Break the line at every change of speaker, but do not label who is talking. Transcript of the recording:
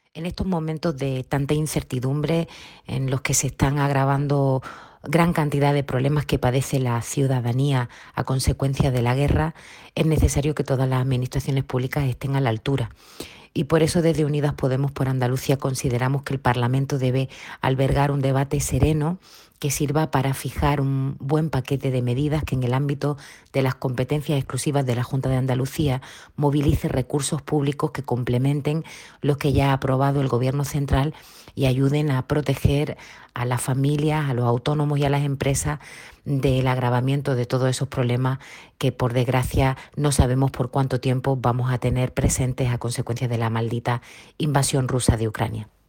En estos momentos de tanta incertidumbre en los que se están agravando gran cantidad de problemas que padece la ciudadanía a consecuencia de la guerra, es necesario que todas las administraciones públicas estén a la altura. Y por eso desde Unidas Podemos por Andalucía consideramos que el Parlamento debe albergar un debate sereno que sirva para fijar un buen paquete de medidas que en el ámbito de las competencias exclusivas de la Junta de Andalucía movilice recursos públicos que complementen los que ya ha aprobado el Gobierno central y ayuden a proteger a las familias, a los autónomos y a las empresas del agravamiento de todos esos problemas que por desgracia no sabemos por cuánto tiempo vamos a tener presentes a consecuencia de la maldita invasión rusa de Ucrania.